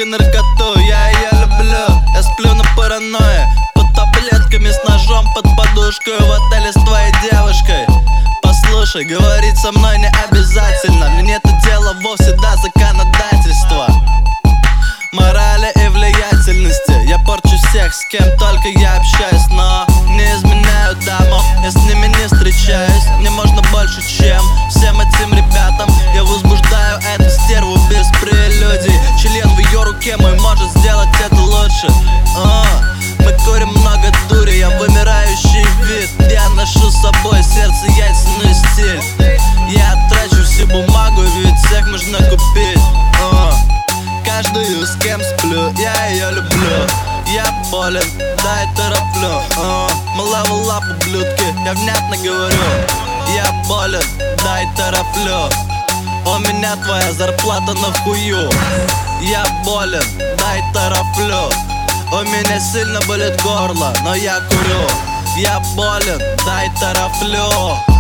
наркоту, я ее люблю. Я сплю на паранойе, под таблетками с ножом под подушкой в отеле с твоей девушкой. Послушай, говорить со мной не обязательно, мне это дело вовсе до законодательства, морали и влиятельности. Я порчу всех, с кем только я общаюсь, но не изменяю дамам, я с ними не встречаюсь. Мне можно больше, чем всем этим ребятам. Я возбуждаю эту стерву без прелюдий. Член в ее руке мой может сделать это лучше. Мы курим много дури, я вымирающий вид. Я ношу с собой сердце, яйценный стиль. Я трачу всю бумагу, ведь всех можно купить. Каждую, с кем сплю, я ее люблю. Я болен, дай тороплю. Мы левел-ап, ублюдки, я внятно говорю. Я болен, дай тороплю. У меня твоя зарплата на хую. Я болен, дай тороплю. У меня сильно болит горло, но я курю. Я болен, дай тороплю.